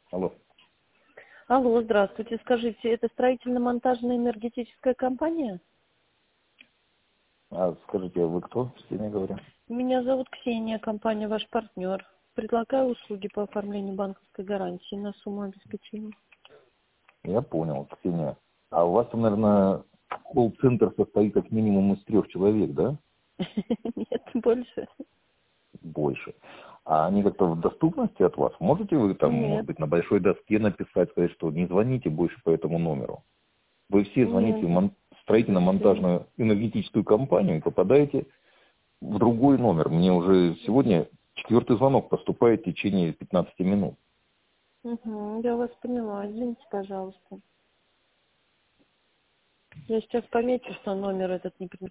Алло. Алло, здравствуйте. Скажите, это строительно-монтажная энергетическая компания? А скажите, вы кто, с кем я говорю? Меня зовут Ксения, компания ваш партнер. Предлагаю услуги по оформлению банковской гарантии на сумму обеспечения. Я понял, Ксения. А у вас там, наверное, колл-центр состоит как минимум из 3 человек, да? Нет, больше. Больше. А они как-то в доступности от вас? Можете вы там, может Нет, быть, на большой доске написать, сказать, что не звоните больше по этому номеру? Вы все звоните нет. в строительно-монтажную энергетическую компанию и попадаете в другой номер. Мне уже сегодня 4-й звонок поступает в течение 15 минут. Угу, я вас поняла. Извините, пожалуйста. Я сейчас помечу, что номер этот не